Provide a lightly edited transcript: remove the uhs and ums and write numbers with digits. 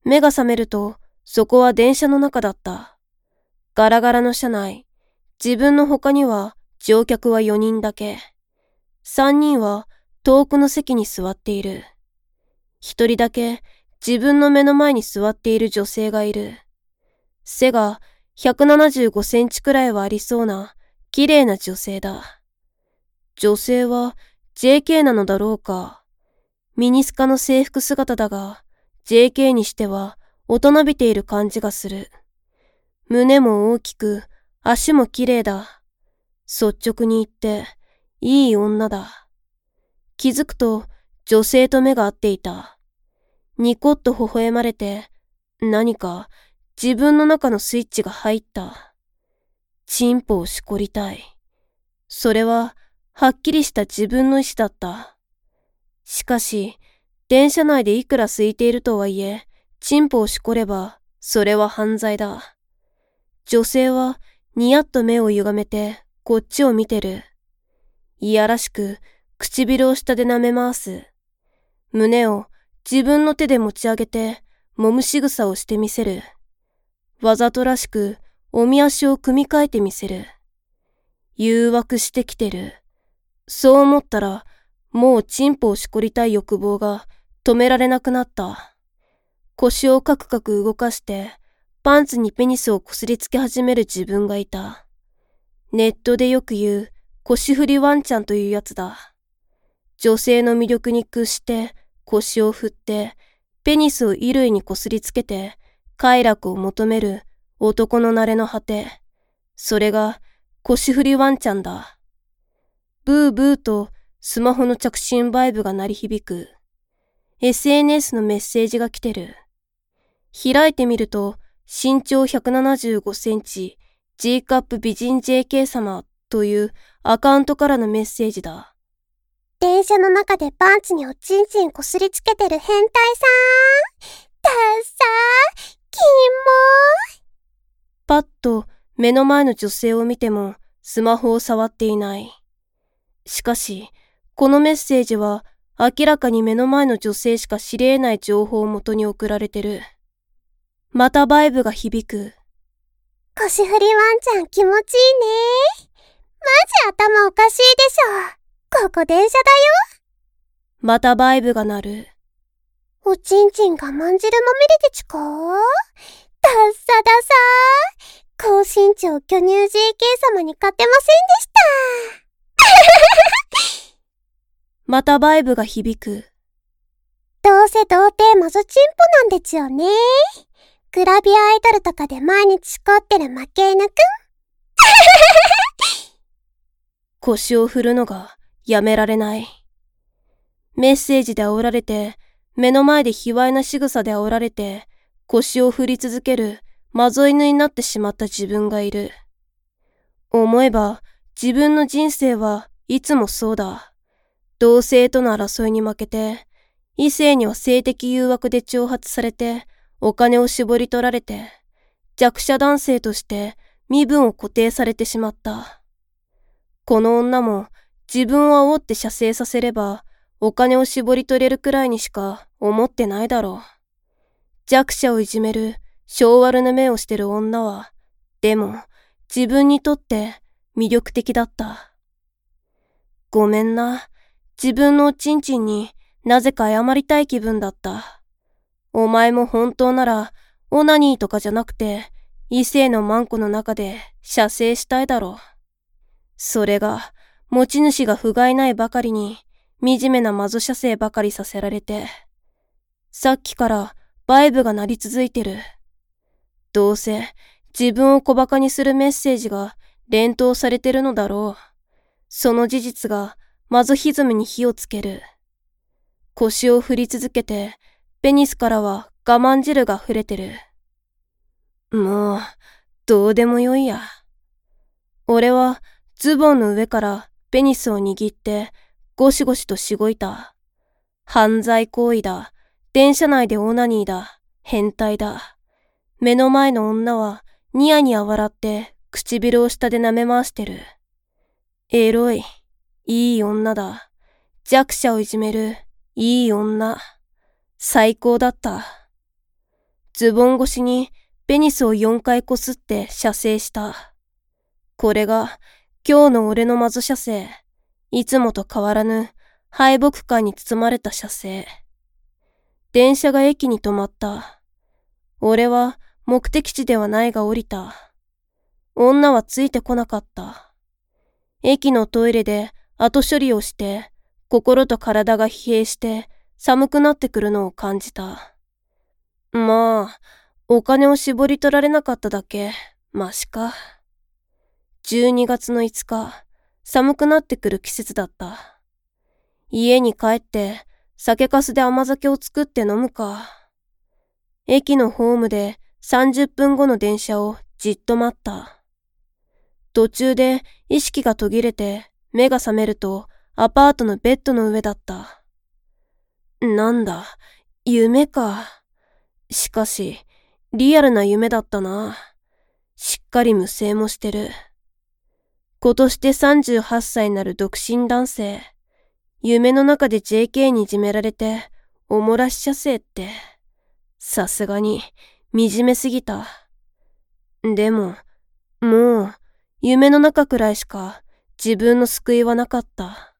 目が覚めると、そこは電車の中だった。ガラガラの車内。自分の他には乗客は4人だけ。3人は遠くの席に座っている。1人だけ自分の目の前に座っている女性がいる。背が175センチくらいはありそうな綺麗な女性だ。女性は JK なのだろうか。ミニスカの制服姿だが、JK にしては大人びている感じがする。胸も大きく、足も綺麗だ。率直に言って、いい女だ。気づくと、女性と目が合っていた。ニコッと微笑まれて、何か自分の中のスイッチが入った。チンポをしこりたい。それは、はっきりした自分の意志だった。しかし、電車内でいくら空いているとはいえ、チンポをしこれば、それは犯罪だ。女性は、にやっと目を歪めて、こっちを見てる。いやらしく、唇を下で舐め回す。胸を自分の手で持ち上げて、揉む仕草をしてみせる。わざとらしく、おみ足を組み替えてみせる。誘惑してきてる。そう思ったら、もうチンポをしこりたい欲望が止められなくなった。腰をカクカク動かして、パンツにペニスをこすりつけ始める自分がいた。ネットでよく言う腰振りワンちゃんというやつだ。女性の魅力に屈して腰を振ってペニスを衣類にこすりつけて快楽を求める男の慣れの果て。それが腰振りワンちゃんだ。ブーブーとスマホの着信バイブが鳴り響く。SNS のメッセージが来てる。開いてみると身長175センチ G カップ美人 JK 様というアカウントからのメッセージだ。 電車の中でパンツにおちんちんこすりつけてる変態さん。ダッサー、キモい。 パッと目の前の女性を見てもスマホを触っていない。しかし、このメッセージは明らかに目の前の女性しか知り得ない情報を元に送られてる。またバイブが響く。 腰振りワンちゃん気持ちいいね。マジ頭おかしいでしょ。ここ電車だよ。 またバイブが鳴る。 おちんちんがまんじるまみれでちか。ダッサダサー。高身長巨乳 JK 様に勝てませんでした。 またバイブが響く。 どうせ童貞マゾチンポなんですよね。グラビアアイドルとかで毎日しこってる負け犬くん。 腰を振るのがやめられない。メッセージで煽られて、目の前で卑猥な仕草で煽られて、腰を振り続けるマゾ犬になってしまった自分がいる。思えば自分の人生はいつもそうだ。同性との争いに負けて、異性には性的誘惑で挑発されて、お金を絞り取られて、弱者男性として身分を固定されてしまった。この女も自分を煽って射精させればお金を絞り取れるくらいにしか思ってないだろう。弱者をいじめる性悪な目をしてる女は、でも自分にとって魅力的だった。ごめんな。自分のおちんちんになぜか謝りたい気分だった。お前も本当ならオナニーとかじゃなくて異性のマンコの中で射精したいだろう。それが持ち主が不甲斐ないばかりに惨めなマゾ射精ばかりさせられて、さっきからバイブが鳴り続いてる。どうせ自分を小馬鹿にするメッセージが連投されてるのだろう。その事実がマゾヒズムに火をつける。腰を振り続けてペニスからは我慢汁が溢れてる。もうどうでもよいや。俺はズボンの上からペニスを握ってゴシゴシとしごいた。犯罪行為だ。電車内でオナニーだ。変態だ。目の前の女はニヤニヤ笑って唇を下で舐め回してる。エロい。いい女だ。弱者をいじめる。いい女。最高だった。 ズボン越しにペニスを4回こすって射精した。これが今日の俺のマゾ射精。いつもと変わらぬ敗北感に包まれた射精。電車が駅に止まった。俺は目的地ではないが降りた。女はついてこなかった。駅のトイレで後処理をして、心と体が疲弊して寒くなってくるのを感じた。まあ、お金を絞り取られなかっただけ、マシか。12月の5日、寒くなってくる季節だった。家に帰って、酒粕で甘酒を作って飲むか。駅のホームで30分後の電車をじっと待った。途中で意識が途切れて目が覚めるとアパートのベッドの上だった。なんだ、夢か。しかし、リアルな夢だったな。しっかり無声もしてる。今年で38歳になる独身男性。夢の中で JK にいじめられて、おもらし射精って、さすがに惨めすぎた。でも、もう、夢の中くらいしか自分の救いはなかった。